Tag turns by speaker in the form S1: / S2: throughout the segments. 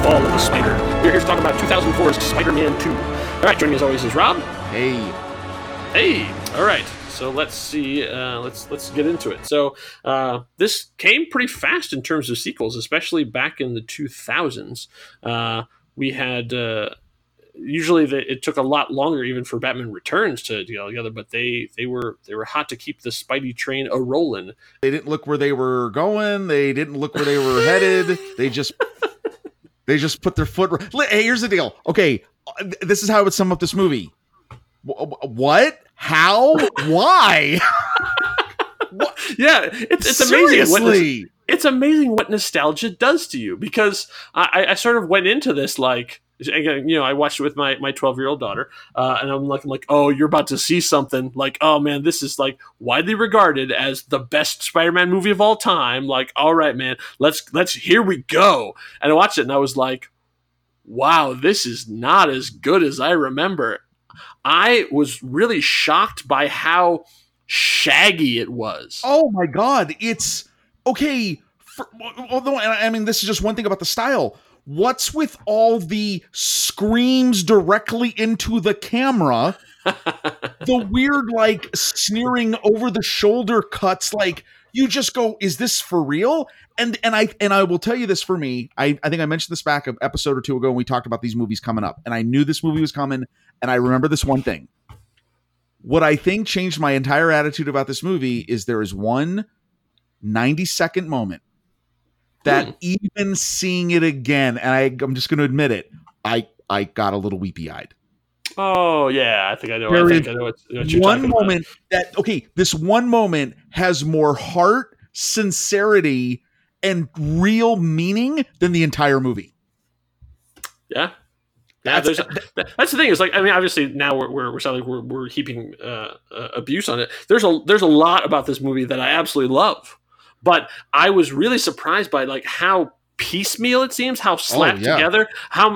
S1: Fall of the Spider. We're here to talk about 2004's Spider-Man 2. All right, joining me as always is Rob.
S2: Hey.
S1: Hey. All right. So let's see. Let's get into it. So this came pretty fast in terms of sequels, especially back in the 2000s. We had usually it took a lot longer even for Batman Returns to get all together, but they were hot to keep the Spidey train a rolling.
S2: They didn't look where they were going. They didn't look where they were headed. They just put their foot. Hey, here's the deal. Okay, this is how I would sum up this movie. What? How? Why?
S1: What? Yeah, it's amazing. It's amazing what nostalgia does to you, because I sort of went into this like, again, I watched it with my 12-year-old daughter, and I'm like, oh, you're about to see something like, oh man, this is like widely regarded as the best Spider-Man movie of all time. Like, all right, man, let's here we go. And I watched it and I was like, wow, this is not as good as I remember. I was really shocked by how shaggy it was.
S2: Oh my God. It's okay. Although, I mean, this is just one thing about the style. What's with all the screams directly into the camera? The weird, like, sneering over the shoulder cuts, like, you just go, is this for real? And I will tell you this, for me, I think I mentioned this back an episode or two ago when we talked about these movies coming up, and I knew this movie was coming, and I remember this one thing. What I think changed my entire attitude about this movie is there is one 90-second moment that even seeing it again, and I'm just going to admit it, I got a little weepy-eyed.
S1: Oh yeah, I think I know what you're talking
S2: one moment
S1: about.
S2: This one moment has more heart, sincerity, and real meaning than the entire movie.
S1: Yeah. That's the thing. Is like, I mean, obviously now we're sounding like we're heaping abuse on it. There's a lot about this movie that I absolutely love, but I was really surprised by like how piecemeal it seems, how slapped together, how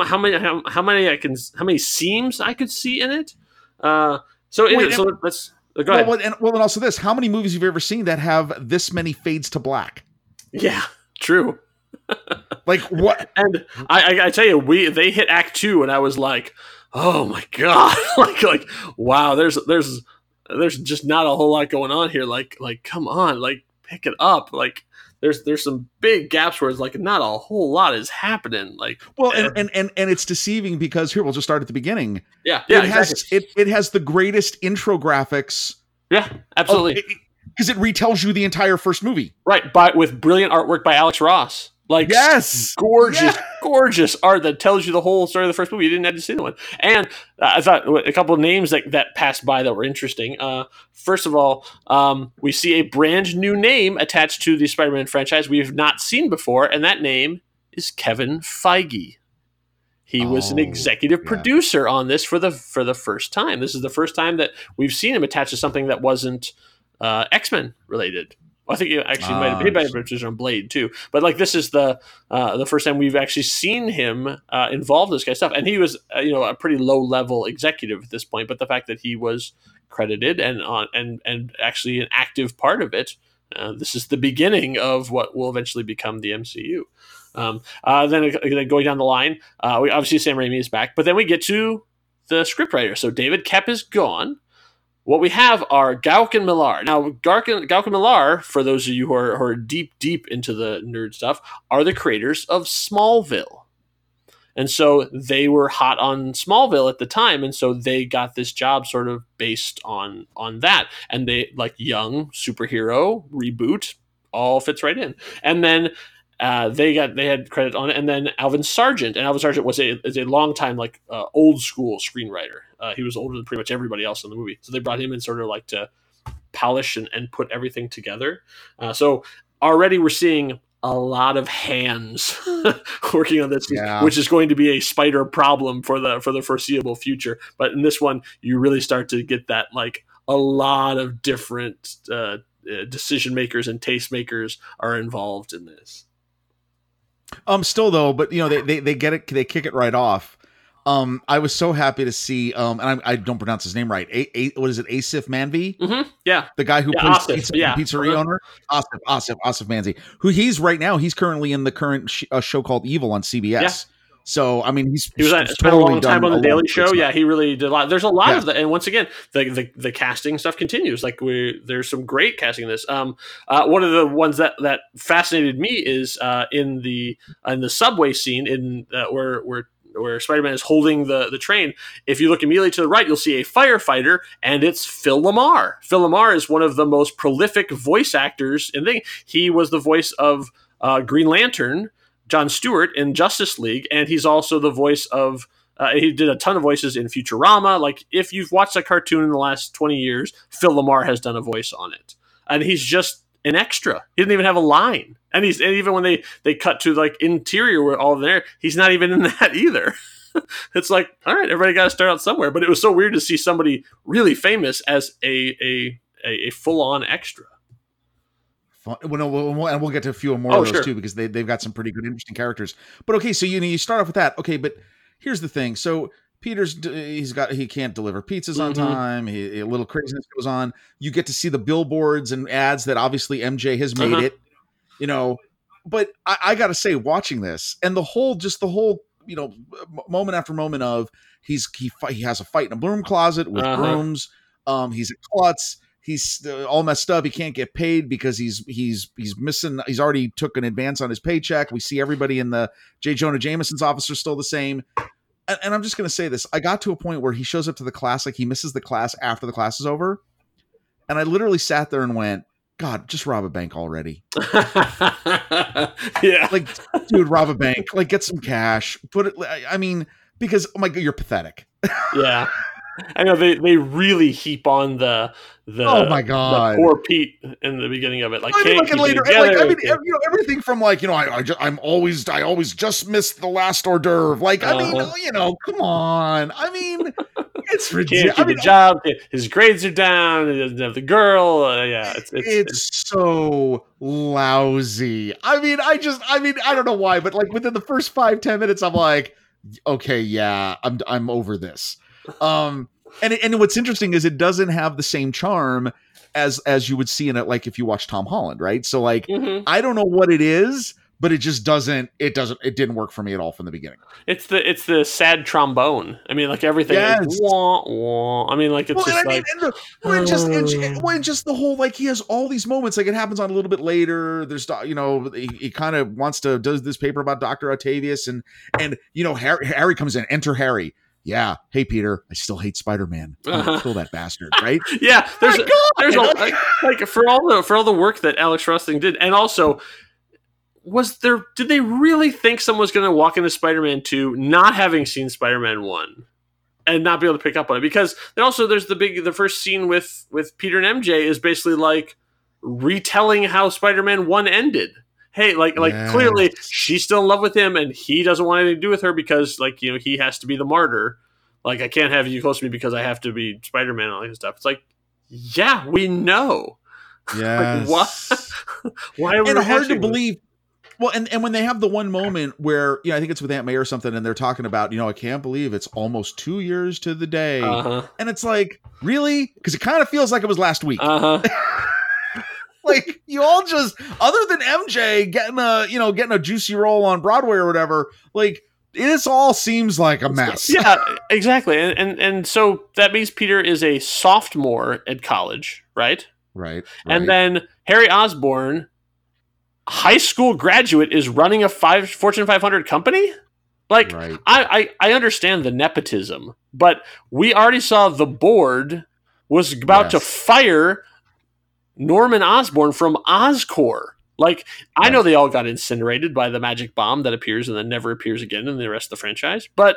S1: many seams I could see in it. So let's go ahead.
S2: And also this: how many movies have you ever seen that have this many fades to black?
S1: Yeah, true.
S2: Like what?
S1: And I tell you, they hit Act 2, and I was like, oh my God, like wow, there's just not a whole lot going on here. Like come on, like pick it up. Like there's some big gaps where it's like not a whole lot is happening. Like,
S2: well, and it's deceiving because here we'll just start at the beginning.
S1: Yeah,
S2: exactly. It has the greatest intro graphics.
S1: Yeah, absolutely.
S2: Because it retells you the entire first movie,
S1: right? With brilliant artwork by Alex Ross. Like,
S2: yes,
S1: gorgeous art that tells you the whole story of the first movie. You didn't have to see the one. And I thought a couple of names that passed by that were interesting. First of all, we see a brand new name attached to the Spider-Man franchise we have not seen before, and that name is Kevin Feige. He was an executive producer on this for the first time. This is the first time that we've seen him attached to something that wasn't X-Men related. I think he actually might have been a producer on Blade too, but like this is the first time we've actually seen him involved in this kind of stuff. And he was a pretty low level executive at this point, but the fact that he was credited and actually an active part of it, this is the beginning of what will eventually become the MCU. Then going down the line, we obviously Sam Raimi is back, but then we get to the scriptwriter. So David Koepp is gone. What we have are Gauk and Millar. Now, Gauk and Millar, for those of you who are deep into the nerd stuff, are the creators of Smallville. And so they were hot on Smallville at the time, and so they got this job sort of based on that. And they, like, young superhero reboot, all fits right in. And then they had credit on it, and then Alvin Sargent. And Alvin Sargent is a long time old school screenwriter. He was older than pretty much everybody else in the movie, so they brought him in sort of like to polish and put everything together. So already we're seeing a lot of hands working on this, which is going to be a spider problem for the foreseeable future. But in this one, you really start to get that like a lot of different decision makers and taste makers are involved in this.
S2: Still though, but they get it, they kick it right off. I was so happy to see, and I don't pronounce his name right. What is it? Asif Manvi?
S1: Mm-hmm. Yeah,
S2: the guy who plays pizzeria owner. Asif Manvi. Who he's currently in the current show called Evil on CBS. So I mean,
S1: he was spent a long time on the Daily Show. Yeah, he really did a lot. There's a lot of that, and once again, the casting stuff continues. Like there's some great casting in this. One of the ones that fascinated me is in the subway scene in where Spider-Man is holding the train. If you look immediately to the right, you'll see a firefighter, and it's Phil LaMarr. Phil LaMarr is one of the most prolific voice actors in the thing. He was the voice of Green Lantern, John Stewart, in Justice League, and he's also the voice of he did a ton of voices in Futurama. Like, if you've watched a cartoon in the last 20 years, Phil LaMarr has done a voice on it. And he's just an extra. He didn't even have a line. And even when they cut to like interior where all there, he's not even in that either. It's like, all right, everybody got to start out somewhere. But it was so weird to see somebody really famous as a full-on extra.
S2: And we'll get to a few more of those too, because they've got some pretty good, interesting characters. But okay, so you start off with that. Okay, but here's the thing. So he can't deliver pizzas on time. A little craziness goes on. You get to see the billboards and ads that obviously MJ has made it. But I got to say, watching this and the whole moment after moment of he has a fight in a broom closet with brooms. He's a klutz. He's all messed up. He can't get paid because he's missing. He's already took an advance on his paycheck. We see everybody in the J. Jonah Jameson's office are still the same. And I'm just going to say this. I got to a point where he shows up to the class, like he misses the class after the class is over. And I literally sat there and went, God, just rob a bank already.
S1: Yeah.
S2: Like, dude, rob a bank. Like, get some cash. Put it, I mean, because, oh my God, you're pathetic.
S1: Yeah. I know they really heap on the
S2: oh my God,
S1: the poor Pete in the beginning of it. Like,
S2: later, everything from like, I always just missed the last hors d'oeuvre. Like, I mean, come on. I mean, it's ridiculous.
S1: Can't keep a job. His grades are down. He doesn't have the girl.
S2: It's so lousy. I mean, I don't know why, but like within the first 5-10 minutes, I'm like, okay, yeah, I'm over this. And what's interesting is it doesn't have the same charm as you would see in it, like if you watch Tom Holland, right? So like, I don't know what it is, but it just it didn't work for me at all from the beginning. It's
S1: the sad trombone. I mean, like everything is wah, wah. I mean, like it's
S2: just the whole, like he has all these moments, like it happens on a little bit later. There's, he kind of does this paper about Dr. Octavius and Harry comes in, enter Harry. Yeah. Hey, Peter, I still hate Spider-Man. Kill that bastard, right?
S1: Yeah. There's for all the work that Alex Rusting did. And also, did they really think someone was going to walk into Spider-Man 2 not having seen Spider-Man 1 and not be able to pick up on it? Because there's the first scene with Peter and MJ is basically like retelling how Spider-Man 1 ended. Hey, yes. Clearly she's still in love with him and he doesn't want anything to do with her because he has to be the martyr. Like, I can't have you close to me because I have to be Spider-Man and all that stuff. It's like, yeah, we know.
S2: Yes.
S1: Like, what? Why are we
S2: hard to believe? Well, and when they have the one moment where, I think it's with Aunt May or something, and they're talking about, I can't believe it's almost 2 years to the day. And it's like, really? Because it kind of feels like it was last week. Like, you all just, other than MJ getting a juicy role on Broadway or whatever, like, it all seems like a mess.
S1: Yeah, exactly. And so that means Peter is a sophomore at college, right?
S2: Right.
S1: And then Harry Osborn, high school graduate, is running a Fortune 500 company? Like, right. I understand the nepotism, but we already saw the board was about to fire Norman Osborn from Oscorp. Like, I know they all got incinerated by the magic bomb that appears and then never appears again in the rest of the franchise. But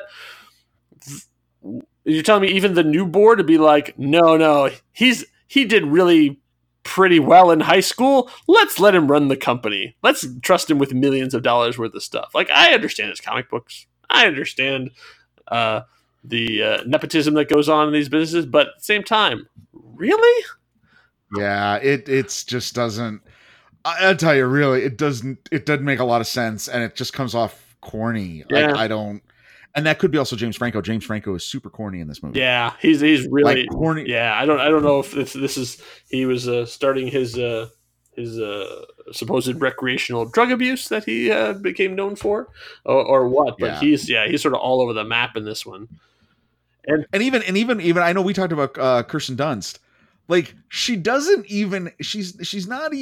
S1: you're telling me even the new board would be like, no, he did really pretty well in high school. Let's let him run the company. Let's trust him with millions of dollars worth of stuff. Like, I understand his comic books. I understand the nepotism that goes on in these businesses. But at the same time, really?
S2: Yeah, it's just doesn't. I'll tell you, really, it doesn't make a lot of sense, and it just comes off corny.
S1: Yeah.
S2: I don't, and that could be also James Franco. James Franco is super corny in this movie.
S1: Yeah, he's really
S2: corny.
S1: Yeah, I don't know if this is he was starting his his supposed recreational drug abuse that he became known for, or what. But he's sort of all over the map in this one.
S2: And even I know we talked about Kirsten Dunst. Like she doesn't even she's not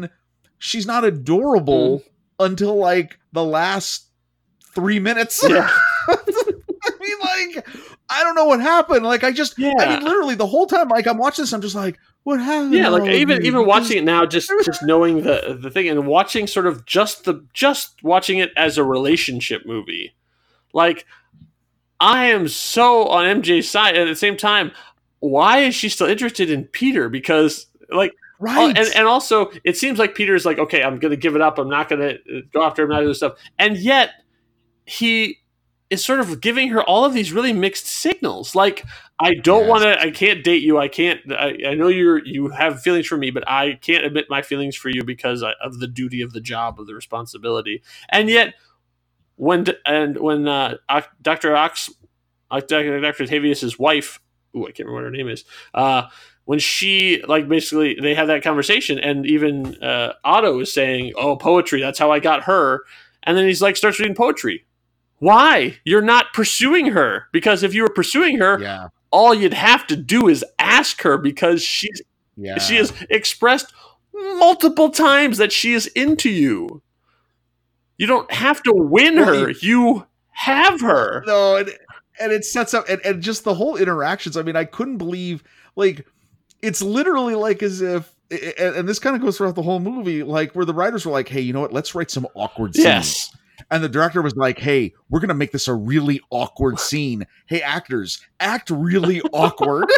S2: adorable until like the last 3 minutes.
S1: Yeah.
S2: I mean, like, I don't know what happened. Like, I mean, literally the whole time, like, I'm watching this, I'm just like, what happened?
S1: Yeah, like even watching it now, just knowing the thing and watching sort of just watching it as a relationship movie. Like, I am so on MJ's side, and at the same time, why is she still interested in Peter? Because, like,
S2: right.
S1: And also, it seems like Peter's like, okay, I'm going to give it up. I'm not going to go after him, not do this stuff. And yet, he is sort of giving her all of these really mixed signals. Like, I don't want to, I can't date you. I know you have feelings for me, but I can't admit my feelings for you because of the duty of the job, of the responsibility. And yet, when Dr. Octavius's wife, I can't remember what her name is, when she, like, basically they have that conversation, and even Otto is saying, oh, poetry, that's how I got her. And then he's like, starts reading poetry. Why? You're not pursuing her. Because if you were pursuing her, all you'd have to do is ask her, because she has expressed multiple times that she is into you. You don't have to win her. You have her.
S2: No, and it sets up, and just the whole interactions. I mean, I couldn't believe, like, it's literally like as if, and this kind of goes throughout the whole movie, like where the writers were like, hey, you know what? Let's write some awkward scenes.
S1: Yes.
S2: And the director was like, hey, we're going to make this a really awkward scene. Hey, actors, act really awkward.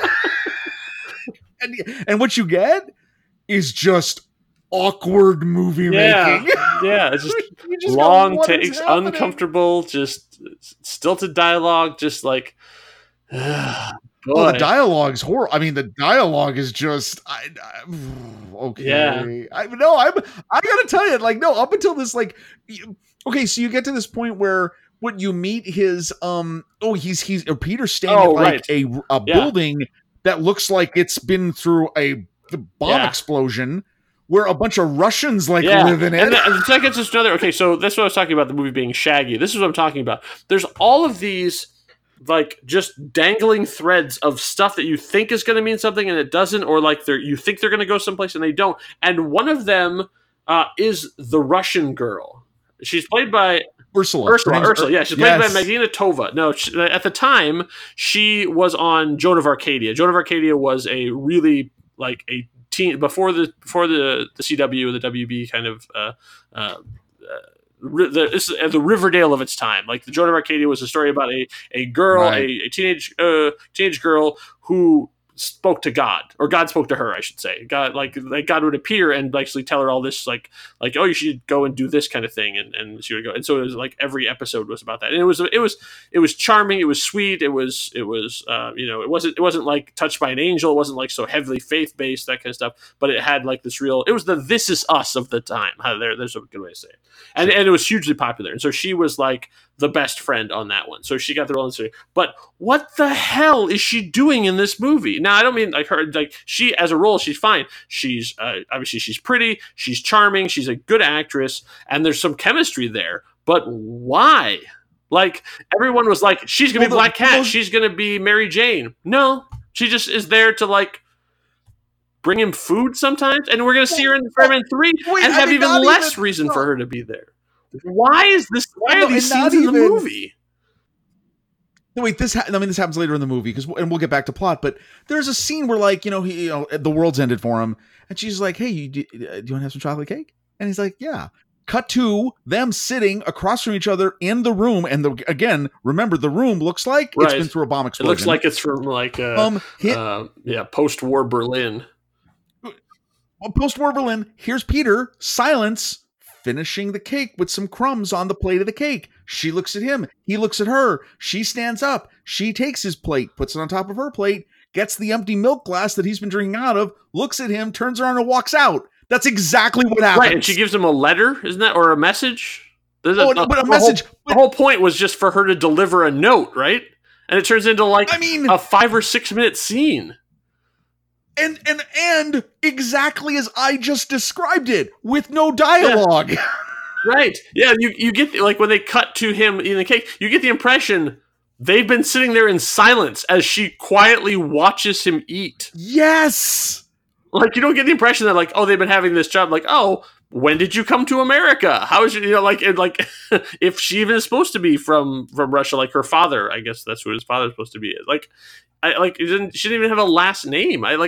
S2: And what you get is just awkward movie making.
S1: Yeah, it's just long takes, uncomfortable, just stilted dialogue, just like...
S2: Oh, the dialogue's horrible. I mean, the dialogue is just okay.
S1: Yeah.
S2: I gotta tell you, like, no, up until this, like, okay, so you get to this point where when you meet his he's Peter's staying at a building that looks like it's been through the bomb explosion, where a bunch of Russians live in it.
S1: And that gets us another. Okay, so that's what I was talking about. The movie being shaggy. This is what I'm talking about. There's all of these, like, just dangling threads of stuff that you think is going to mean something and it doesn't, or like you think they're going to go someplace and they don't. And one of them is the Russian girl. She's played by
S2: Ursula.
S1: Yeah, she's played by Magdalena Tova. No, at the time she was on Joan of Arcadia. Joan of Arcadia was a really, like, a teen before the CW, the WB kind of. The Riverdale of its time. Like, the Joan of Arcadia was a story about a girl, a teenage girl who spoke to God, or God spoke to her, I should say. God, like God would appear and actually tell her all this, like, oh, you should go and do this kind of thing, and she would go. And so it was like every episode was about that, and it was charming, it was sweet, it was it wasn't like Touched by an Angel, it wasn't like so heavily faith based, that kind of stuff, but it had like this real. It was the This Is Us of the time. There's a good way to say it, and it was hugely popular, and so she was like the best friend on that one. So she got the role in the series. But what the hell is she doing in this movie? Now, I don't mean like her, like, she as a role, she's fine. She's obviously she's pretty, she's charming, she's a good actress, and there's some chemistry there. But why? Like, everyone was like, she's gonna be Black Cat, she's gonna be Mary Jane. No, she just is there to, like, bring him food sometimes, and we're gonna see her in Spider-Man 3 and have even less reason for her to be there. Why is this? Why are these scenes in the movie?
S2: No, wait, this happens later in the movie, and we'll get back to plot. But there's a scene where, like, the world's ended for him, and she's like, "Hey, do you want to have some chocolate cake?" And he's like, "Yeah." Cut to them sitting across from each other in the room, and again, remember, the room looks like it's been through a bomb explosion.
S1: It looks like it's from like post-war Berlin.
S2: Post-war Berlin. Here's Peter, silence, finishing the cake with some crumbs on the plate of the cake. She looks at him. He looks at her. She stands up. She takes his plate, puts it on top of her plate, gets the empty milk glass that he's been drinking out of, looks at him, turns around and walks out. That's exactly what happens.
S1: Right, and she gives him a letter, isn't that? Or a message?
S2: But a message.
S1: The whole point was just for her to deliver a note, right? And it turns into, like, a 5 or 6 minute scene.
S2: And exactly as I just described it, with no dialogue.
S1: Yeah. Right. Yeah, you get, like, when they cut to him eating the cake, you get the impression they've been sitting there in silence as she quietly watches him eat.
S2: Yes.
S1: Like, you don't get the impression that, like, oh, they've been having this job, like, oh, when did you come to America? How is it, like, if she even is supposed to be from Russia, like her father, I guess that's who his father's supposed to be. Like, she didn't even have a last name. I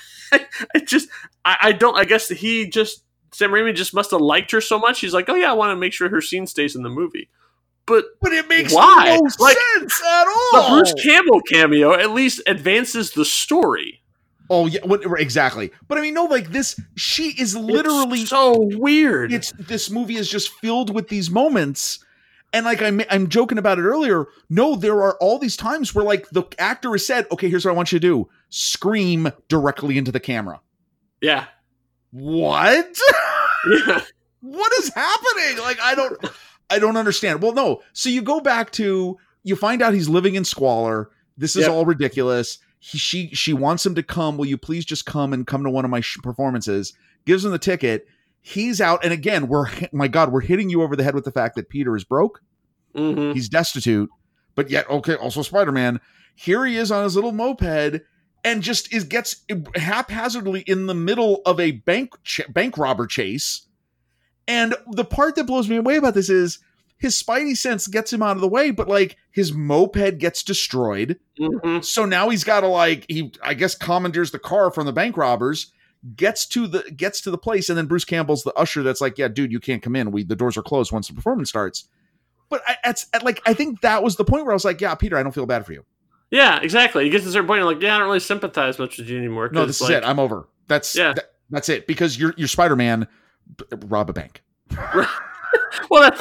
S1: guess Sam Raimi just must have liked her so much. He's like, oh yeah, I want to make sure her scene stays in the movie. But
S2: it makes
S1: why?
S2: No sense at all.
S1: The Bruce Campbell cameo at least advances the story.
S2: Oh yeah, exactly. But I mean, no, like this, she is literally
S1: so weird.
S2: This movie is just filled with these moments, and like I'm joking about it earlier. No, there are all these times where like the actor has said, "Okay, here's what I want you to do: scream directly into the camera."
S1: Yeah.
S2: What?
S1: Yeah.
S2: What is happening? Like I don't understand. Well, no. So you go back to, you find out he's living in squalor. This is all ridiculous. She wants him to come. Will you please just come to one of my performances? Gives him the ticket. He's out. And again, we're hitting you over the head with the fact that Peter is broke.
S1: Mm-hmm.
S2: He's destitute, but yet, okay, also Spider-Man. Here he is on his little moped and just gets haphazardly in the middle of a bank robber chase. And the part that blows me away about this is his spidey sense gets him out of the way, but like his moped gets destroyed.
S1: Mm-hmm.
S2: So now he's got to I guess commandeers the car from the bank robbers, gets to the place, and then Bruce Campbell's the usher that's like, yeah, dude, you can't come in. The doors are closed once the performance starts. But I think that was the point where I was like, yeah, Peter, I don't feel bad for you.
S1: Yeah, exactly. You get to a certain point, you're like, yeah, I don't really sympathize much with you anymore.
S2: No, this is it. I'm over. That's it. Because you're Spider-Man, rob a bank.
S1: Well,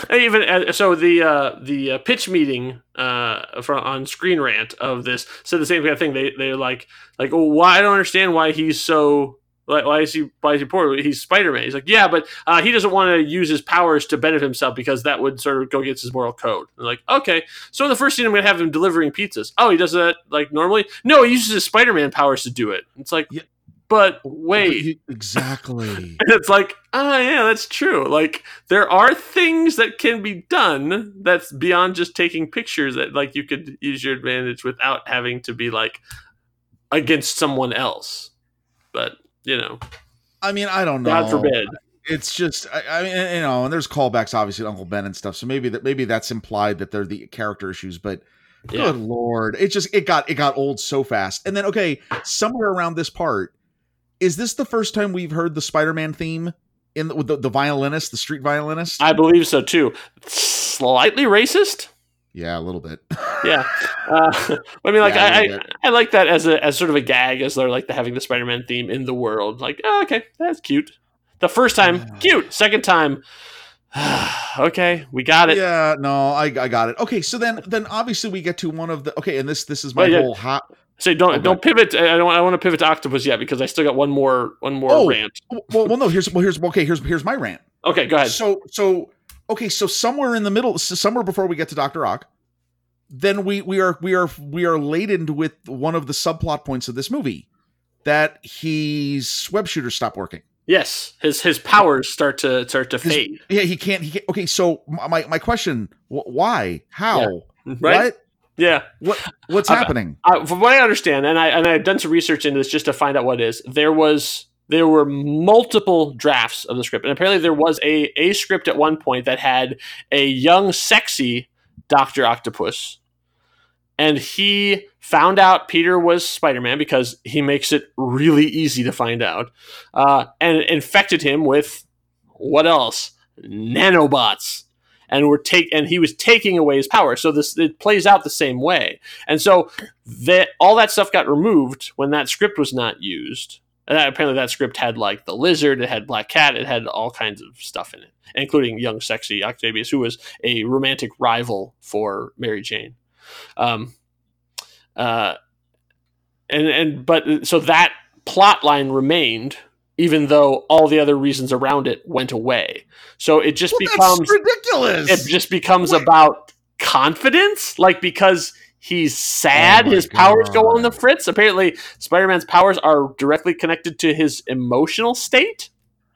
S1: the pitch meeting on Screen Rant of this said the same kind of thing. They're like, oh, why? I don't understand why he's so. Why is he poor? He's Spider-Man. He's like, yeah, but he doesn't want to use his powers to benefit himself because that would sort of go against his moral code. And like, okay, so in the first scene, I'm going to have him delivering pizzas. Oh, he does that like normally? No, he uses his Spider-Man powers to do it. It's like, yeah, but wait.
S2: Exactly.
S1: And it's like, yeah, that's true. Like, there are things that can be done that's beyond just taking pictures that like you could use your advantage without having to be like against someone else. But I
S2: mean, I don't know.
S1: God forbid.
S2: It's just, I mean, and there's callbacks obviously to Uncle Ben and stuff. So maybe that's implied that they're the character issues. But good Lord, it got old so fast. And then somewhere around this part, is this the first time we've heard the Spider-Man theme with the violinist, the street violinist?
S1: I believe so too. Slightly racist.
S2: Yeah, a little bit.
S1: Yeah, I mean, like I like that as sort of a gag, as they're like having the Spider-Man theme in the world. Like, oh, okay, that's cute. The first time, cute. Second time, okay, we got it.
S2: Yeah, no, I got it. Okay, so then obviously we get to one of the and this is my whole hot.
S1: So don't pivot. I want to pivot to Octopus yet because I still got one more rant.
S2: Well, no. Here's my rant.
S1: Okay, go ahead.
S2: So somewhere in the middle, somewhere before we get to Dr. Ock, then we are laden with one of the subplot points of this movie, that his web shooters stop working.
S1: Yes, his powers start to fade.
S2: Yeah, he can't. Okay, so my question: why? How?
S1: Yeah. Right?
S2: What?
S1: Yeah.
S2: What's happening?
S1: From what I understand, and I've done some research into this just to find out what it is. There were multiple drafts of the script, and apparently there was a script at one point that had a young, sexy Dr. Octopus, and he found out Peter was Spider-Man because he makes it really easy to find out, and infected him with what else? Nanobots. And he was taking away his power. So it plays out the same way. And so all that stuff got removed when that script was not used. And apparently that script had like the Lizard, it had Black Cat, it had all kinds of stuff in it, including young, sexy Octavius, who was a romantic rival for Mary Jane. But so that plot line remained, even though all the other reasons around it went away. So it just becomes
S2: ridiculous.
S1: It just becomes about confidence, like because He's sad.
S2: Oh my
S1: His powers go on the
S2: God.
S1: fritz. Apparently, Spider-Man's powers are directly connected to his emotional state.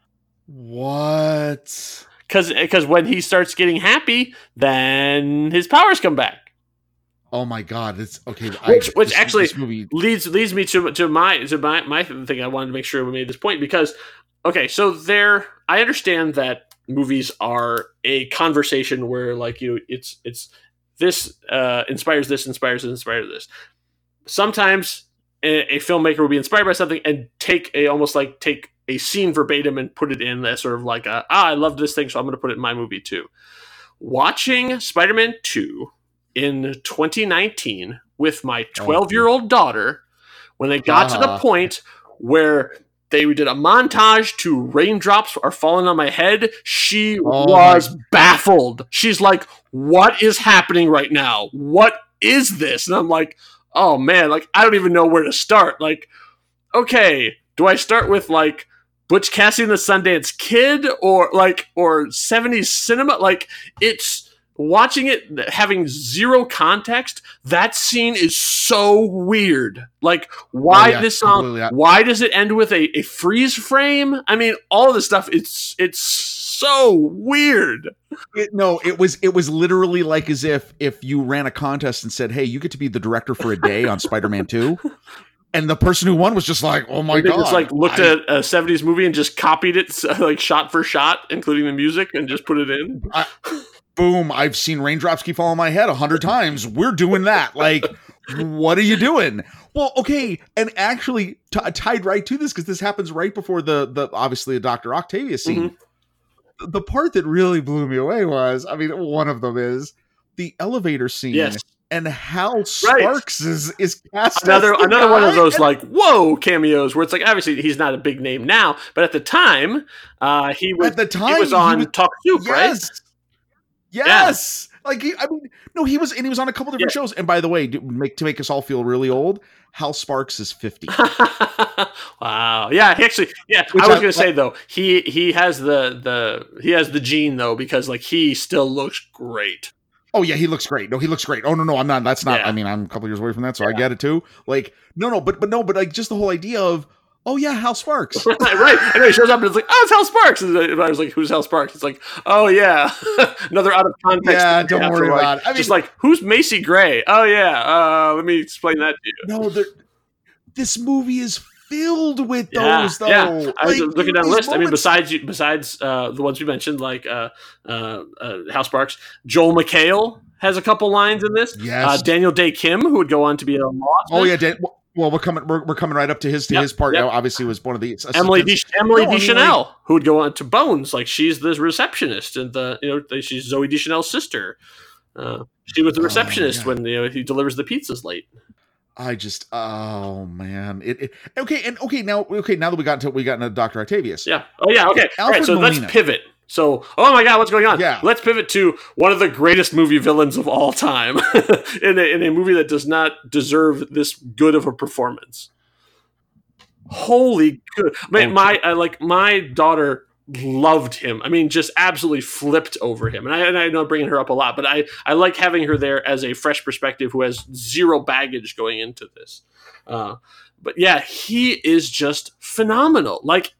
S2: What?
S1: Because when he starts getting happy, then his powers come back.
S2: Oh my God! It's okay.
S1: Which actually
S2: this movie.
S1: leads me to my thing. I wanted to make sure we made this point because okay, so I understand that movies are a conversation where like it's this inspires this. Sometimes a filmmaker will be inspired by something and take a scene verbatim and put it in as sort of like I love this thing, so I'm going to put it in my movie too. Watching Spider-Man 2 in 2019 with my 12-year-old daughter, when they got to the point where they did a montage to Raindrops Are Falling on My Head, she was baffled. She's like, what is happening right now? What is this? And I'm like, oh man, like I don't even know where to start. Like, okay, do I start with like Butch Cassidy and the Sundance Kid or 70s cinema? Like, it's watching it having zero context. That scene is so weird. Like, why this song? Why does it end with a freeze frame? I mean, all this stuff. It's so weird.
S2: It was literally like as if you ran a contest and said, "Hey, you get to be the director for a day on Spider-Man 2." And the person who won was just like, "Oh my God."
S1: Just like looked at a 70s movie and just copied it like shot for shot, including the music, and just put it in.
S2: Boom, I've seen Raindrops Keep Falling on My Head 100 times. We're doing that. Like, what are you doing? Well, okay, and actually tied right to this, because this happens right before the obviously the Dr. Octavius scene. Mm-hmm. The part that really blew me away was, I mean, one of them is the elevator scene.
S1: Yes.
S2: And Hal Sparks is cast
S1: another one of those like whoa cameos where it's like obviously he's not a big name now, but at the time he was on Talk Soup, right?
S2: Yes. Yeah. Like he was on a couple different shows. And by the way, to make us all feel really old, Hal Sparks is 50.
S1: Wow. Yeah, I was going to say though, he has the gene though, because like he still looks great.
S2: Oh yeah, he looks great. No, he looks great. Oh no, I'm not. That's not. Yeah. I mean, I'm a couple years away from that, so I get it too. Like, but like just the whole idea of, oh yeah, Hal Sparks.
S1: Right. I know he shows up and it's like, oh, it's Hal Sparks. And I was like, who's Hal Sparks? It's like, oh yeah, another out of context.
S2: Yeah, don't worry about it.
S1: I mean, just like, who's Macy Gray? Oh yeah, let me explain that to you.
S2: No, this movie is filled with those though.
S1: Yeah. I was looking down the list. Moments. I mean, besides the ones we mentioned, like Hal Sparks, Joel McHale has a couple lines in this.
S2: Yes.
S1: Daniel Day Kim, who would go on to be a Mothman.
S2: Oh yeah, well, we're coming right up to his part. Yep. Obviously, was one of the
S1: Emily Deschanel, who would go on to Bones. Like she's the receptionist, and she's Zoe Deschanel's sister. She was the receptionist when he delivers the pizzas late.
S2: I just, oh man, now that we got into Dr. Octavius.
S1: Yeah. Oh yeah. Okay. All right. So let's pivot. So, oh my God, what's going on?
S2: Yeah.
S1: Let's pivot to one of the greatest movie villains of all time in a movie that does not deserve this good of a performance. Holy good. My daughter loved him. I mean, just absolutely flipped over him. And I know I'm bringing her up a lot, but I like having her there as a fresh perspective who has zero baggage going into this. But yeah, he is just phenomenal.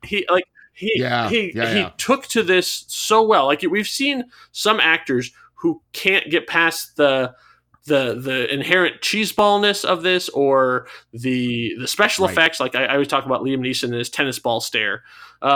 S1: He took to this so well. Like we've seen some actors who can't get past the inherent cheeseballness of this or the special effects. Like I always talk about Liam Neeson and his tennis ball stare.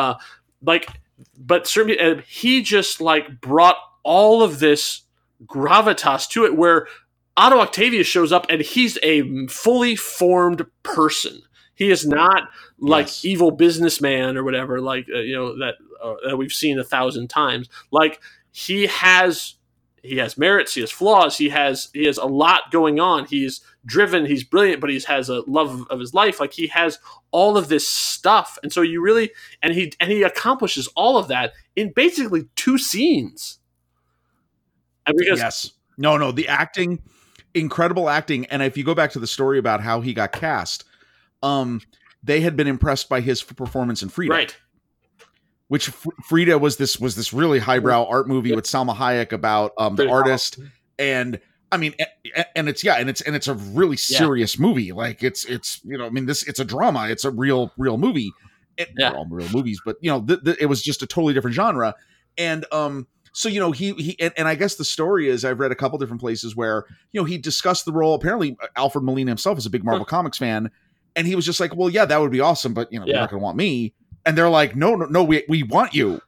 S1: But certainly he just like brought all of this gravitas to it, where Otto Octavius shows up and he's a fully formed person. He is not like evil businessman or whatever, like that we've seen 1,000 times. Like he has merits, he has flaws, he has a lot going on. He's driven, he's brilliant, but he has a love of his life. Like he has all of this stuff, and so you really he accomplishes all of that in basically 2 scenes. And because
S2: the acting, incredible acting, and if you go back to the story about how he got cast. They had been impressed by his performance in Frida,
S1: right?
S2: Which Frida was this really highbrow art movie with Salma Hayek about the artist, and I mean, and it's a really serious movie. Like it's I mean, it's a drama. It's a real movie. They're all real movies, but it was just a totally different genre. And so he and I guess the story is, I've read a couple different places where he discussed the role. Apparently, Alfred Molina himself is a big Marvel Comics fan, and he was just like, well, yeah, that would be awesome, but you're not going to want me. And they're like, no, we want you.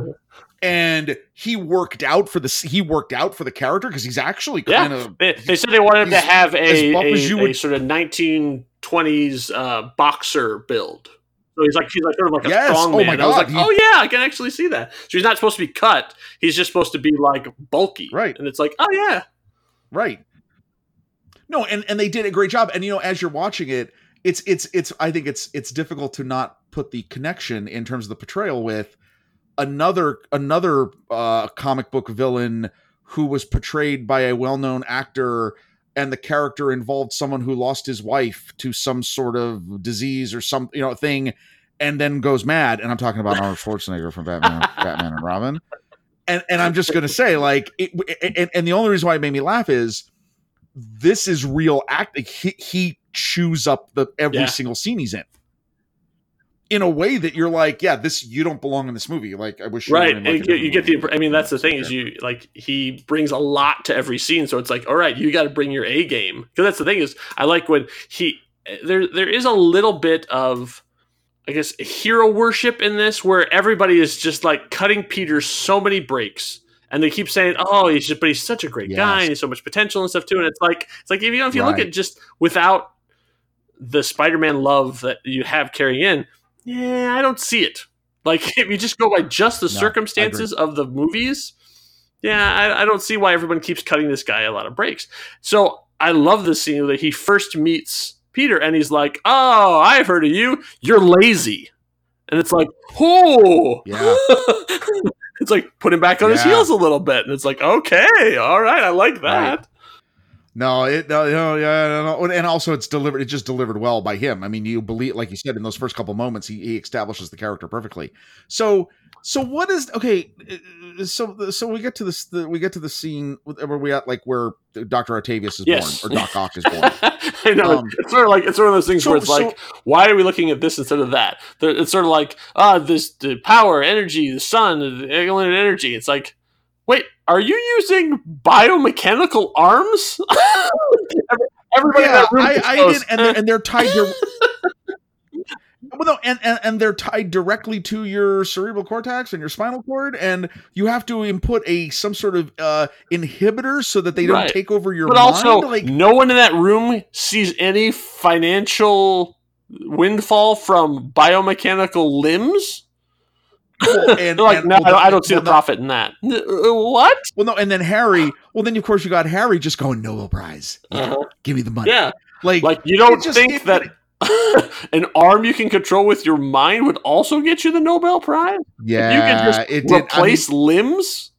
S2: And he worked out for the character because he's actually kind of.
S1: They said they wanted him to have a sort of 1920s boxer build. So he's like sort of like a strong man.
S2: My God.
S1: I was like, oh yeah, I can actually see that. So he's not supposed to be cut. He's just supposed to be like bulky,
S2: right?
S1: And it's like, oh yeah,
S2: right. No, and they did a great job. And as you're watching it, it's I think it's difficult to not put the connection in terms of the portrayal with another comic book villain who was portrayed by a well-known actor, and the character involved someone who lost his wife to some sort of disease or some thing, and then goes mad. And I'm talking about Arnold Schwarzenegger from Batman and Robin. And I'm just going to say, like, and the only reason why it made me laugh is this is real acting. He chews up every single scene he's in a way that you're like, yeah, you don't belong in this movie. Like, I wish you
S1: right. You get the. I mean, that's the thing is he brings a lot to every scene, so it's like, all right, you got to bring your A game, because that's the thing is, I like when there is a little bit of, I guess, hero worship in this, where everybody is just like cutting Peter so many breaks. And they keep saying, "Oh, he's such a great guy, and he's so much potential and stuff too." And it's like if you look at just without the Spider-Man love that you have carrying in, yeah, I don't see it. Like, if you just go by just the circumstances of the movies, I don't see why everyone keeps cutting this guy a lot of breaks. So I love this scene that he first meets Peter, and he's like, "Oh, I've heard of you. You're lazy," and it's like, "Oh, yeah." It's like put him back on his heels a little bit, and it's like, okay, all right, I like that.
S2: Right. No, and also it's delivered. It's just delivered well by him. I mean, you believe, like you said, in those first couple moments, he establishes the character perfectly. So what is okay? So we get to this. We get to the scene where we at, like, where Dr. Octavius is born, or Doc Ock is born.
S1: I know, it's sort of those things where it's like, why are we looking at this instead of that? It's sort of like, the power, energy, the sun, the alien energy. It's like, wait, are you using biomechanical arms? Everybody in that room
S2: I did, and they're tied to. Well, no, and they're tied directly to your cerebral cortex and your spinal cord, and you have to input some sort of inhibitor so that they don't take over your mind.
S1: But also, no one in that room sees any financial windfall from biomechanical limbs. Well, and like, no, I don't see the profit in that. What?
S2: Well, no, and then Harry. Well, then of course you got Harry just going Nobel Prize. Give me the money.
S1: Yeah, like you don't think that an arm you can control with your mind would also get you the Nobel Prize?
S2: Yeah,
S1: you can just replace limbs.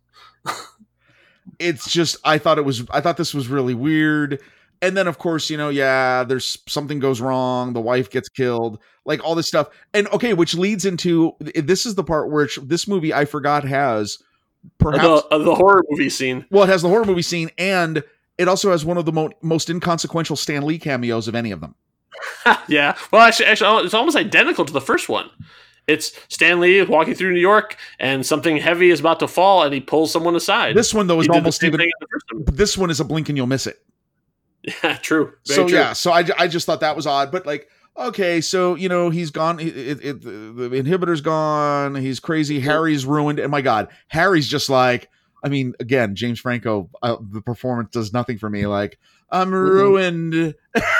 S2: It's just, I thought this was really weird. And then, of course, there's something goes wrong. The wife gets killed, like all this stuff. And okay, which leads into, this is the part where this movie, I forgot, has perhaps
S1: the horror movie scene.
S2: Well, it has the horror movie scene, and it also has one of the most inconsequential Stan Lee cameos of any of them.
S1: Yeah. Well, actually, it's almost identical to the first one. It's Stan Lee walking through New York, and something heavy is about to fall, and he pulls someone aside.
S2: This one, though, is almost even. This one is a blink and you'll miss it.
S1: Yeah, true.
S2: Very true. Yeah, so I just thought that was odd, but like, okay, so he's gone. The inhibitor's gone. He's crazy. Harry's ruined. And my God, Harry's just like. I mean, again, James Franco. The performance does nothing for me. Like, I'm ruined.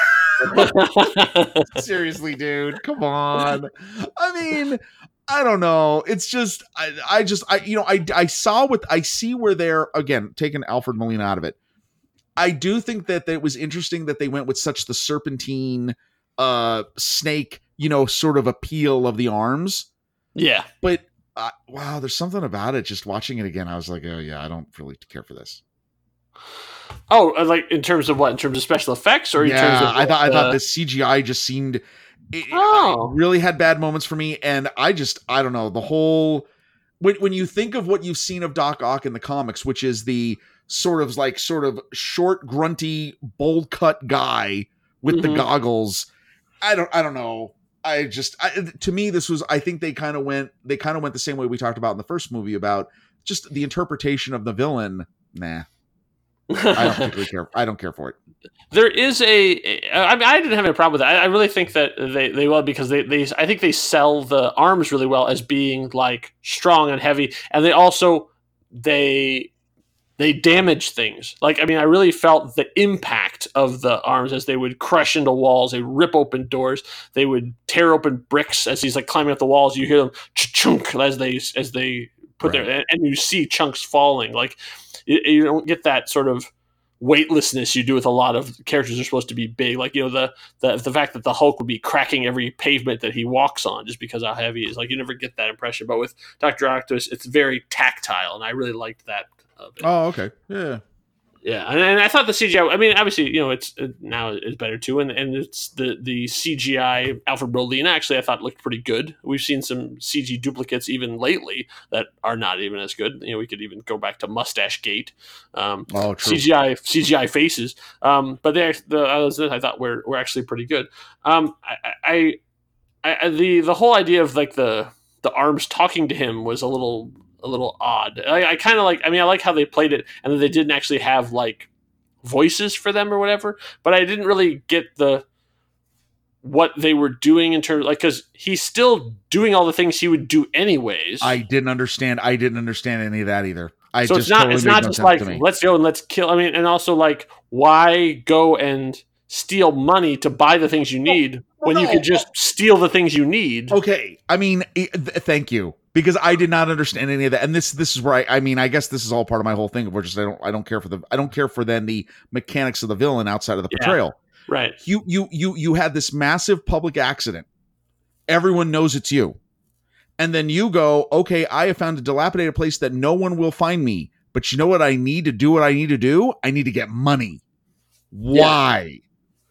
S2: Seriously, dude, come on. I mean, I don't know. It's just I see where they're, again, taking Alfred Molina out of it. I do think that it was interesting that they went with such the serpentine snake, sort of appeal of the arms.
S1: Yeah.
S2: But wow, there's something about it. Just watching it again, I was like, oh yeah, I don't really care for this.
S1: Oh, like in terms of what? In terms of special effects, or in terms of
S2: I thought the CGI just seemed really had bad moments for me, and I don't know, the whole when you think of what you've seen of Doc Ock in the comics, which is the sort of short, grunty, bold cut guy with the goggles. I don't know. To me, this was, I think they kind of went the same way we talked about in the first movie about just the interpretation of the villain. Nah. I don't particularly care. I don't care for it.
S1: There is I mean, I didn't have any problem with that. I really think that they will, because I think they sell the arms really well as being like strong and heavy, and they also they damage things. Like, I mean, I really felt the impact of the arms as they would crush into walls, they rip open doors, they would tear open bricks as he's like climbing up the walls. You hear them chunk as they put their, and you see chunks falling. Like, you don't get that sort of weightlessness you do with a lot of characters who are supposed to be big. Like, you know, the fact that the Hulk would be cracking every pavement that he walks on just because how heavy he is. Like, you never get that impression. But with Dr. Octopus, it's very tactile, and I really liked that.
S2: Oh, okay. Yeah.
S1: Yeah, and I thought the CGI. I mean, obviously, you know, it's now is better too, and it's the CGI Alfred Molina. Actually, I thought looked pretty good. We've seen some CG duplicates even lately that are not even as good. You know, we could even go back to Mustache Gate,
S2: true.
S1: CGI faces. But I thought were actually pretty good. The whole idea of like the arms talking to him was a little odd. I kind of like, I mean, I like how they played it, and then they didn't actually have like voices for them or whatever, but I didn't really get what they were doing in terms, like, because he's still doing all the things he would do anyways.
S2: I didn't understand any of that either.
S1: So it's not just like, let's go and let's kill. I mean, and also like, why go and steal money to buy the things you need when you could just steal the things you need?
S2: Okay, I mean, thank you. Because I did not understand any of that, and this is where I mean, I guess this is all part of my whole thing of just I don't care for then the mechanics of the villain outside of the portrayal.
S1: Yeah, right.
S2: You had this massive public accident. Everyone knows it's you, and then you go, okay, I have found a dilapidated place that no one will find me. But you know what I need to do? What I need to do? I need to get money. Why? Yeah.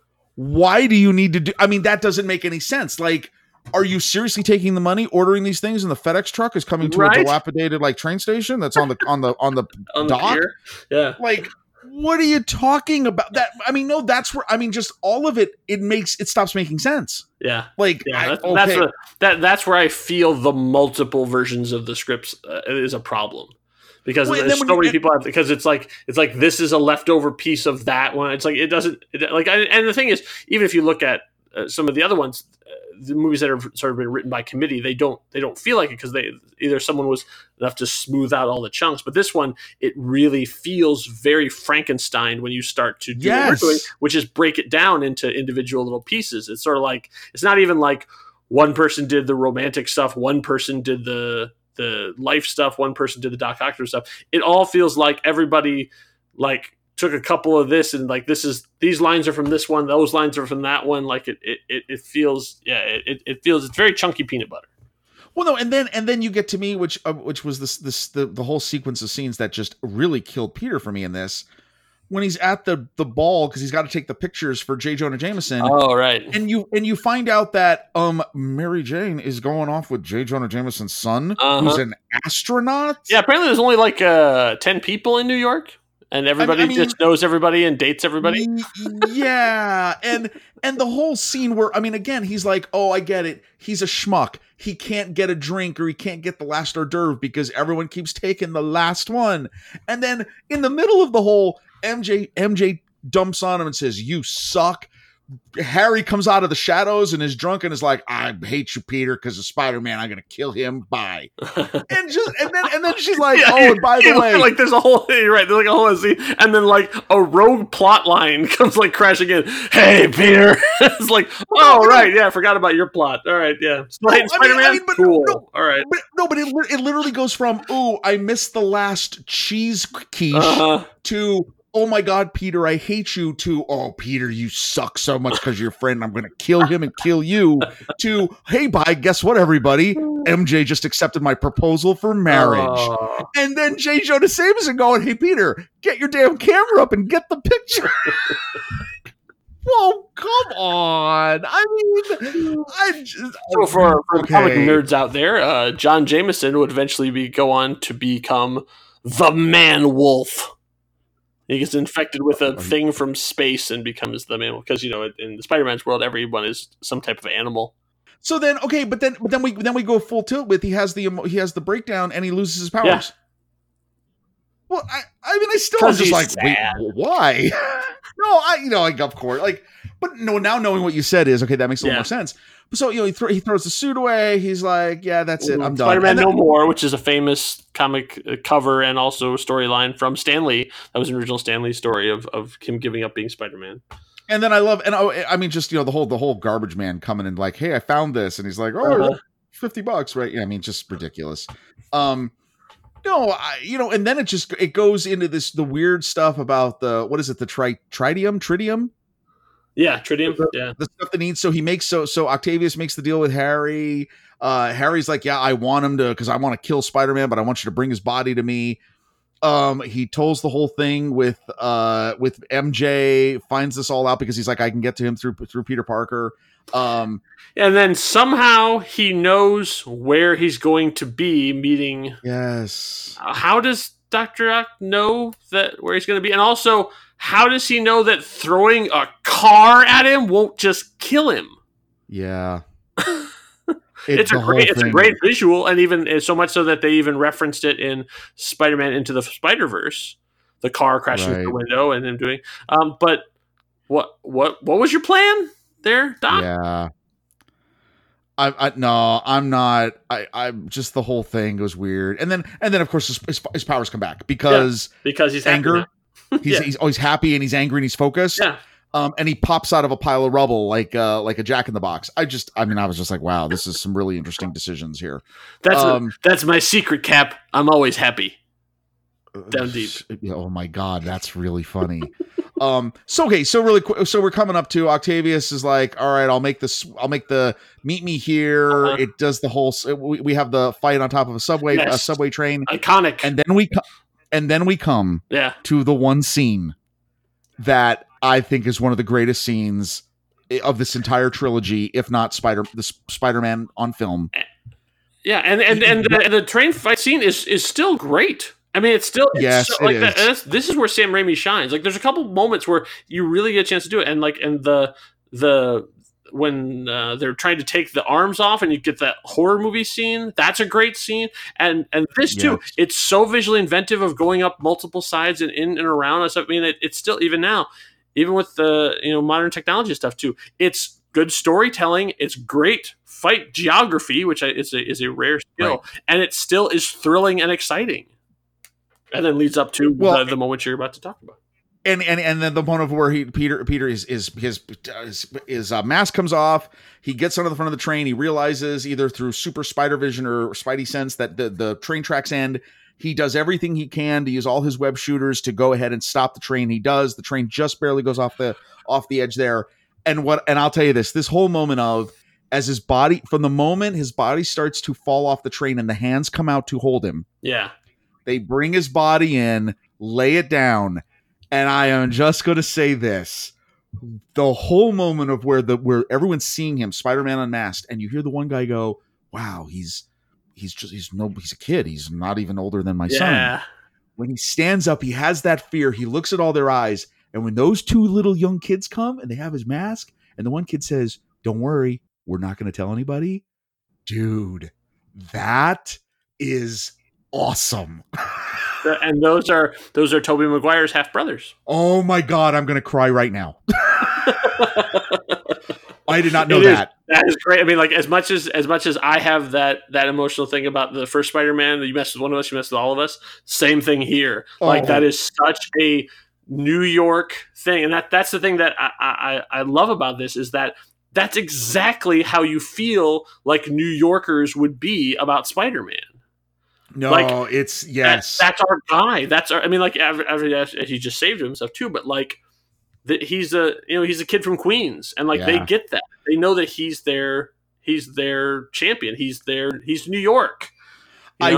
S2: Why do you need to do? I mean, that doesn't make any sense. Like, are you seriously taking the money, ordering these things, and the FedEx truck is coming to a dilapidated like train station that's on the dock?
S1: The yeah.
S2: Like, what are you talking about? That, I mean, no, that's where, I mean, just all of it. It stops making sense.
S1: Yeah.
S2: Like,
S1: yeah, that's where I feel the multiple versions of the scripts is a problem. Because there's so many people have, because it's like this is a leftover piece of that one. It's like and the thing is, even if you look at some of the other ones, the movies that have sort of been written by committee, they don't feel like it, because either someone was enough to smooth out all the chunks. But this one, it really feels very Frankenstein when you start to do what we're doing, which is break it down into individual little pieces. It's sort of like, it's not even like one person did the romantic stuff, one person did the life stuff, one person did the Doc Octopus stuff. It all feels like everybody like took a couple of this and like, these lines are from this one, those lines are from that one. Like it feels, it feels, it's very chunky peanut butter.
S2: Well, no, and then you get to me, which was the whole sequence of scenes that just really killed Peter for me in this, when he's at the ball, because he's got to take the pictures for J. Jonah Jameson.
S1: Oh, right.
S2: And you find out that Mary Jane is going off with J. Jonah Jameson's son, who's an astronaut.
S1: Yeah, apparently there's only like 10 people in New York. And everybody just knows everybody and dates everybody.
S2: Yeah. And the whole scene where, I mean, again, he's like, oh, I get it. He's a schmuck. He can't get a drink, or he can't get the last hors d'oeuvre because everyone keeps taking the last one. And then in the middle of the whole, MJ dumps on him and says, you suck. Harry comes out of the shadows and is drunk and is like, I hate you, Peter, because of Spider-Man. I'm gonna kill him. Bye. and then she's like, and by the way,
S1: like there's a whole, you're right, there's like a whole scene, and then like a rogue plot line comes like crashing in. Hey, Peter. It's like, oh right, yeah, I forgot about your plot. All right, yeah, Spider-Man. Cool. All right,
S2: but it literally goes from, ooh, I missed the last cheese quiche to, oh my God, Peter, I hate you, to, oh, Peter, you suck so much because you're a friend, I'm going to kill him and kill you, to, hey, bye, guess what, everybody? MJ just accepted my proposal for marriage. And then J. Jonah Jameson going, hey, Peter, get your damn camera up and get the picture. Whoa, come on. I mean,
S1: so for comic nerds out there, John Jameson would eventually go on to become the Man Wolf. He gets infected with a thing from space and becomes the mammal. Because in the Spider-Man's world, everyone is some type of animal.
S2: So then, okay, but then we go full tilt with he has the breakdown and he loses his powers.
S1: Yeah.
S2: Well, I mean, I still am just like, wait, why? No, of course, but no. Now knowing what you said is okay. That makes a little more sense. So he throws the suit away. He's like, yeah, that's it. I'm done.
S1: Spider-Man No More, which is a famous comic cover and also storyline from Stan Lee. That was an original Stan Lee story of him giving up being Spider-Man.
S2: And then I mean, just the whole garbage man coming in like, hey, I found this, and he's like, oh, $50, right? Yeah, I mean, just ridiculous. No, and then it goes into the weird stuff about the tritium.
S1: Yeah, tritium. Yeah,
S2: the stuff that needs. So he makes so Octavius makes the deal with Harry. Harry's like, yeah, I want him to because I want to kill Spider-Man, but I want you to bring his body to me. He tolls the whole thing with MJ. Finds this all out because he's like, I can get to him through Peter Parker.
S1: And then somehow he knows where he's going to be meeting.
S2: Yes.
S1: How does Dr. Ock know where he's going to be? And also, how does he know that throwing a car at him won't just kill him?
S2: Yeah.
S1: It's a great visual, and even so much so that they even referenced it in Spider-Man Into the Spider-Verse, the car crashing through the window and him doing. But what was your plan there, Doc?
S2: Yeah. I'm not. I'm just the whole thing was weird, and then of course his powers come back because
S1: he's
S2: anger. He's always happy and he's angry and he's focused.
S1: Yeah.
S2: And he pops out of a pile of rubble like a Jack in the Box. I was just like, wow, this is some really interesting decisions here.
S1: That's my secret, Cap. I'm always happy. Down deep.
S2: Oh my God, that's really funny. So really quick. So we're coming up to Octavius is like, all right, I'll make the meet me here. It does the whole. We have the fight on top of a subway train.
S1: Iconic.
S2: And then we come to the one scene that I think is one of the greatest scenes of this entire trilogy, if not the Spider-Man on film.
S1: Yeah, and the train fight scene is still great. I mean, this is where Sam Raimi shines. Like, there's a couple moments where you really get a chance to do it, and when they're trying to take the arms off, and you get that horror movie scene. That's a great scene, and this too. Yes. It's so visually inventive of going up multiple sides and in and around us. I mean, it's still even now, even with the modern technology stuff too. It's good storytelling. It's great fight geography, which is a rare skill, and it still is thrilling and exciting. And then leads up to the moment you're about to talk about.
S2: And then the moment where Peter his mask comes off, he gets onto the front of the train, he realizes either through super spider vision or spidey sense that the train tracks end. He does everything he can to use all his web shooters to go ahead and stop the train. He does. The train just barely goes off the edge there. And I'll tell you this whole moment of as his body starts to fall off the train and the hands come out to hold him.
S1: Yeah.
S2: They bring his body in, lay it down, and I am just going to say this: the whole moment of where everyone's seeing him, Spider-Man unmasked, and you hear the one guy go, "Wow, he's a kid. He's not even older than my son." When he stands up, he has that fear. He looks at all their eyes, and when those two little young kids come and they have his mask, and the one kid says, "Don't worry, we're not going to tell anybody," dude, that is awesome.
S1: And those are Tobey Maguire's half brothers.
S2: Oh my God, I'm gonna cry right now. I did not know that.
S1: That is great. I mean, like as much as I have that emotional thing about the first Spider-Man, that you mess with one of us, you mess with all of us. Same thing here. Like that is such a New York thing, and that's the thing that I love about this is that that's exactly how you feel like New Yorkers would be about Spider-Man.
S2: No, it's yes.
S1: That's our guy. I mean, like he just saved himself too, but like he's a kid from Queens, and like they get that. They know that he's their champion. He's New York. I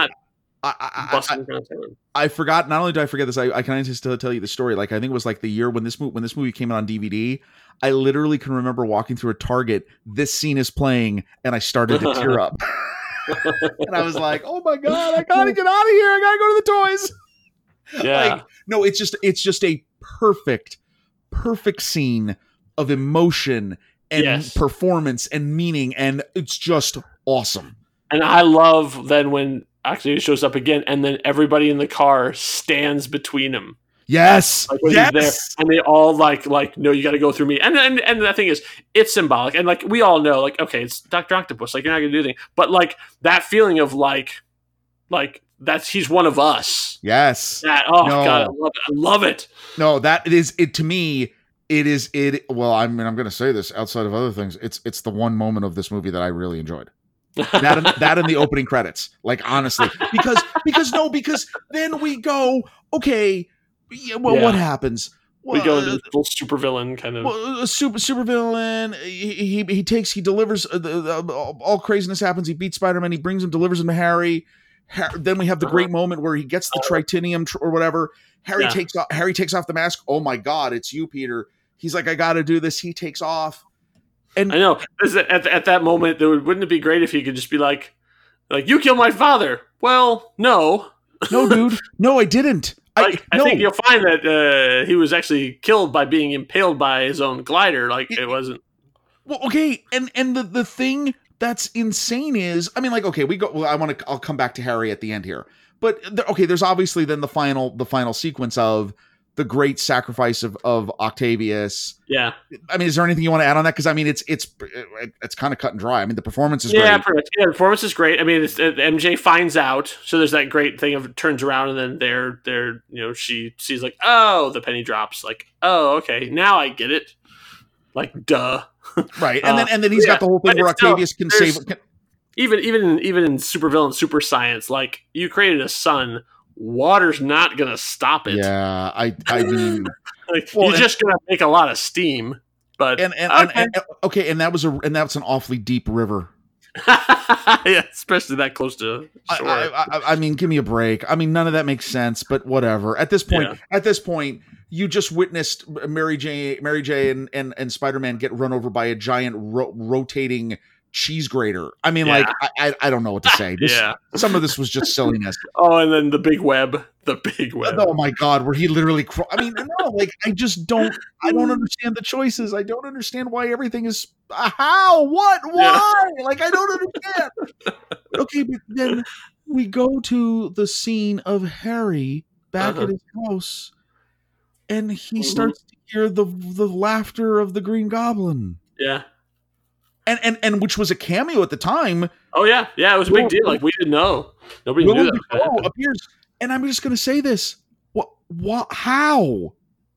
S2: forgot. Not only did I forget this, I can just tell you the story. Like I think it was like the year when this movie came out on DVD. I literally can remember walking through a Target. This scene is playing, and I started to tear up. And I was like, oh my God, I gotta get out of here. I gotta go to the toys.
S1: Yeah.
S2: Like, no, it's just a perfect scene of emotion and
S1: Yes.
S2: performance and meaning, and it's just awesome.
S1: And I love then when Octavius shows up again, and then everybody in the car stands between him.
S2: Yes,
S1: Like when he's there, and they all like, no, you got to go through me. And the thing is, it's symbolic, and like we all know, like okay, it's Dr. Octopus, like you're not gonna do anything, but like that feeling of like that's he's one of us.
S2: Yes.
S1: That God, I love it.
S2: No, that is it to me. It is it. Well, I mean, I'm going to say this outside of other things. It's the one moment of this movie that I really enjoyed. That in the opening credits, like honestly, because then we go, okay, what happens?
S1: We go into full supervillain kind of.
S2: Well, a supervillain. He delivers. All craziness happens. He beats Spider-Man. He brings him, delivers him to Harry. Then we have the great moment where he gets the tritinium or whatever. Harry takes off the mask. Oh my God, it's you, Peter. He's like, I got to do this. He takes off. And
S1: I know at that moment, wouldn't it be great if he could just be like you killed my father? Well, no,
S2: dude, no, I didn't.
S1: I think you'll find that he was actually killed by being impaled by his own glider. Like it wasn't.
S2: Well, okay, and the thing that's insane is, I mean, like, okay, we go. Well, I'll come back to Harry at the end here, but there's obviously then the final sequence of the great sacrifice of Octavius.
S1: Yeah.
S2: I mean, is there anything you want to add on that? Because I mean, it's kind of cut and dry. I mean, the performance is great.
S1: Yeah, pretty much. Yeah, the performance is great. I mean, MJ finds out, so there's that great thing of turns around and then they're she sees like, oh, the penny drops. Like, oh, okay, now I get it. Like, duh.
S2: Right, and then he's got the whole thing where Octavius can save.
S1: Even in supervillain super science, like you created a sun. Water's not gonna stop it.
S2: Yeah, I mean,
S1: you're just gonna make a lot of steam. But
S2: and that's an awfully deep river.
S1: Yeah, especially that close to shore.
S2: I mean, give me a break. I mean, none of that makes sense. But whatever. At this point, you just witnessed Mary J. and Spider-Man get run over by a giant rotating cheese grater. I mean, like, I don't know what to say. Some of this was just silliness.
S1: Oh, and then the big web.
S2: Oh my God, where he literally I mean, no, like, I don't understand the choices. I don't understand why everything is how, what, why? Yeah. Like, I don't understand. Okay, but then we go to the scene of Harry back at his house, and he starts to hear the laughter of the Green Goblin.
S1: Yeah.
S2: And which was a cameo at the time.
S1: Oh yeah, it was a big deal. Like we didn't know. Nobody knew that
S2: appears. And I'm just going to say this. What? How?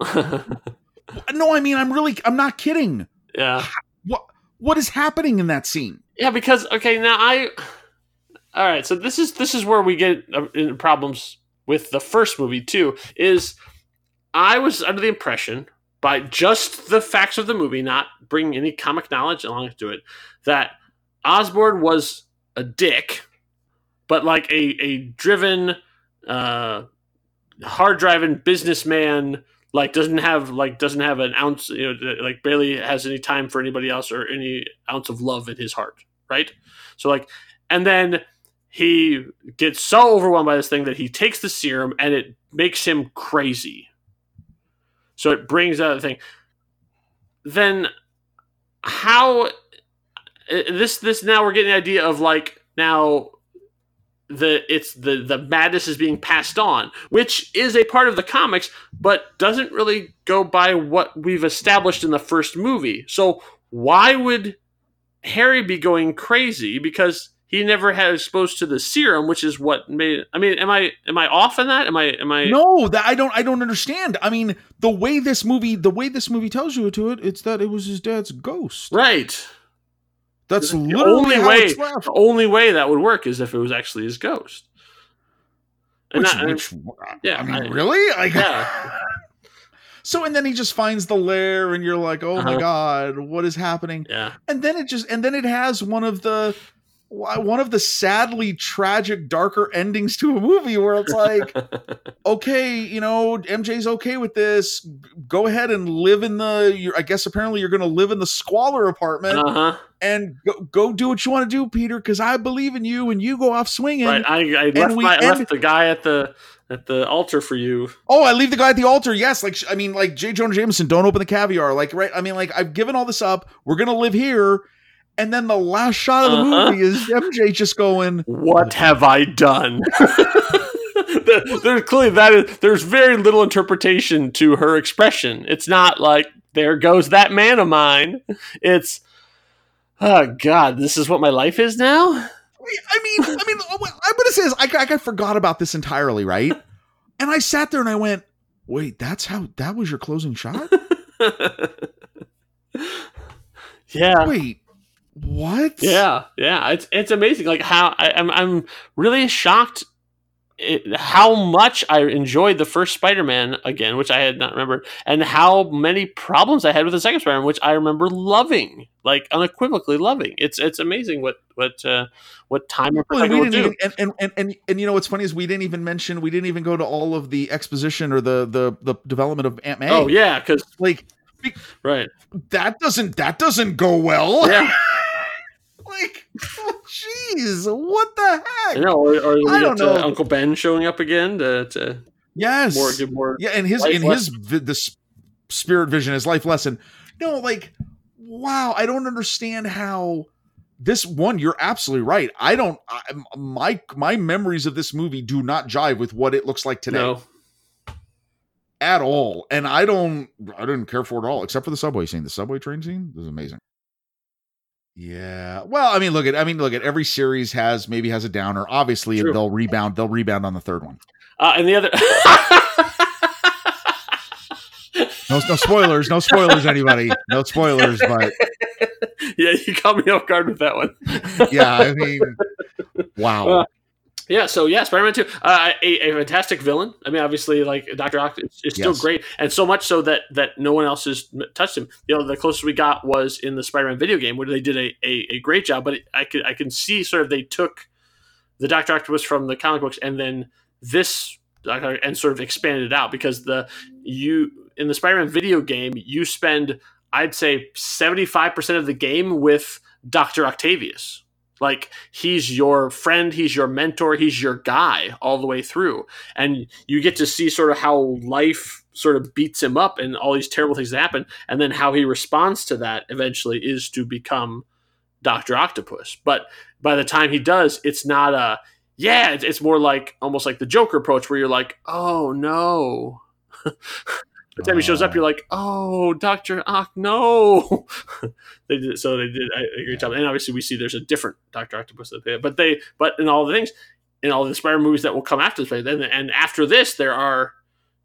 S2: No, I mean, I'm not kidding.
S1: Yeah.
S2: What is happening in that scene?
S1: Yeah, because okay, now all right. So this is where we get into problems with the first movie too. Is I was under the impression, by just the facts of the movie, not bringing any comic knowledge along to it, that Osborn was a dick, but like a driven, hard driving businessman, like doesn't have an ounce, like barely has any time for anybody else or any ounce of love in his heart, right? So like, and then he gets so overwhelmed by this thing that he takes the serum and it makes him crazy. So it brings out the thing. Then how this now we're getting the idea of like now the madness is being passed on, which is a part of the comics, but doesn't really go by what we've established in the first movie. So why would Harry be going crazy? Because he never had exposed to the serum, which is what made. I mean, am I off on that? Am I?
S2: No, that I don't understand. I mean, the way this movie tells you it's that it was his dad's ghost.
S1: Right.
S2: That's
S1: the
S2: literally
S1: the only way that would work is if it was actually his ghost.
S2: And I mean, really? Like,
S1: yeah.
S2: So, and then he just finds the lair, and you're like, oh my God, what is happening?
S1: Yeah.
S2: And then it has one of the sadly tragic, darker endings to a movie where it's like, okay, MJ's okay with this. Go ahead and live in I guess apparently you're going to live in the squalor apartment. and go do what you want to do, Peter, because I believe in you, and you go off swinging.
S1: Right, I left the guy at the altar for you.
S2: Oh, I leave the guy at the altar. Yes, like J. Jonah Jameson, don't open the caviar. Like, right? I mean, like, I've given all this up. We're gonna live here, and then the last shot of the movie is MJ just going,
S1: "What have I done?" There's clearly there's very little interpretation to her expression. It's not like, there goes that man of mine. It's, oh God, this is what my life is now.
S2: I mean, I'm gonna say this. I forgot about this entirely, right? And I sat there and I went, "Wait, that was your closing shot?"
S1: Yeah.
S2: Wait, what?
S1: Yeah. It's amazing. Like, how I'm really shocked how much I enjoyed the first Spider-Man again, which I had not remembered, and how many problems I had with the second Spider-Man, which I remember loving, like unequivocally loving. It's amazing what time and perspective will do.
S2: And you know what's funny is we didn't even go to all of the exposition or the development of Aunt May.
S1: Oh yeah, because
S2: like,
S1: right,
S2: that doesn't go well.
S1: Yeah.
S2: Like, oh, jeez, what the heck?
S1: Or I don't know. Uncle Ben showing up again to
S2: yes,
S1: more
S2: yeah, and his the spirit vision, his life lesson. No, like, wow, I don't understand how this one. You're absolutely right. My memories of this movie do not jive with what it looks like today.
S1: No.
S2: At all, and I didn't care for it at all, except for the subway scene. The subway train scene was amazing. Yeah. Well, I mean, look at every series has a downer. Obviously, True. They'll rebound on the third one.
S1: And the other
S2: No spoilers, anybody. No spoilers, but
S1: yeah, you caught me off guard with that one.
S2: Yeah, I mean, wow.
S1: Yeah, so yeah, Spider-Man 2, a fantastic villain. I mean, obviously, like, Dr. Octopus is still great, and so much so that no one else has touched him. You know, the closest we got was in the Spider-Man video game, where they did a great job. But I can see sort of they took the Dr. Octopus from the comic books and then this and sort of expanded it out, because in the Spider-Man video game, you spend, I'd say, 75% of the game with Dr. Octavius. Like, he's your friend, he's your mentor, he's your guy all the way through. And you get to see sort of how life sort of beats him up and all these terrible things that happen. And then how he responds to that eventually is to become Dr. Octopus. But by the time he does, it's not it's more like almost like the Joker approach, where you're like, oh no. By the time he shows up, you're like, "Oh, Dr. Ock, no!" They did a great job, and obviously we see there's a different Dr. Octopus but in all the things, in all the Spider-Man movies that will come after this, and after this, there are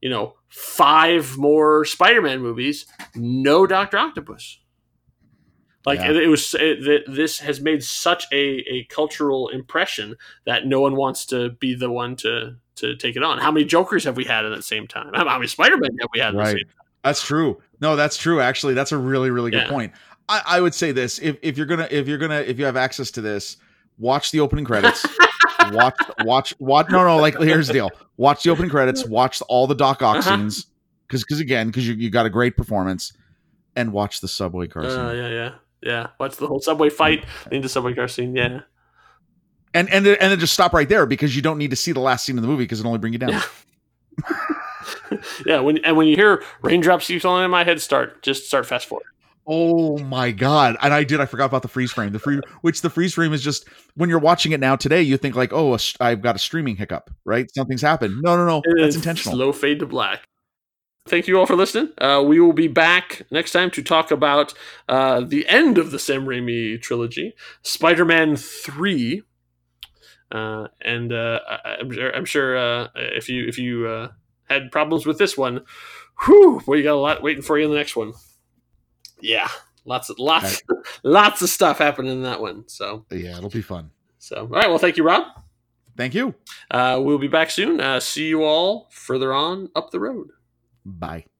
S1: 5 more Spider-Man movies, no Dr. Octopus. Like, this has made such a cultural impression that no one wants to be the one to take it on. How many Jokers have we had at the same time? How many Spider-Man have we had at the same time?
S2: That's true. No, that's true. Actually, that's a really, really good point. I would say this: if you have access to this, watch the opening credits. watch. No. Like, here's the deal: watch the opening credits. Watch all the Doc Ock scenes, because you got a great performance, and watch the subway car scene.
S1: Yeah. Watch the whole subway fight, then the subway car scene. Yeah.
S2: And then just stop right there, because you don't need to see the last scene of the movie, because it'll only bring you down.
S1: Yeah. Yeah. When you hear raindrops keep falling in my head, start fast forward.
S2: Oh my God. And I forgot about the freeze frame. The freeze frame is just, when you're watching it now today, you think like, oh, I've got a streaming hiccup, right? Something's happened. No. That's intentional.
S1: Slow fade to black. Thank you all for listening. We will be back next time to talk about the end of the Sam Raimi trilogy, Spider-Man 3. I'm sure if you had problems with this one, you got a lot waiting for you in the next one. Yeah, lots of stuff happening in that one. So
S2: yeah, it'll be fun.
S1: So all right, well, thank you, Rob.
S2: Thank you.
S1: We'll be back soon. See you all further on up the road.
S2: Bye.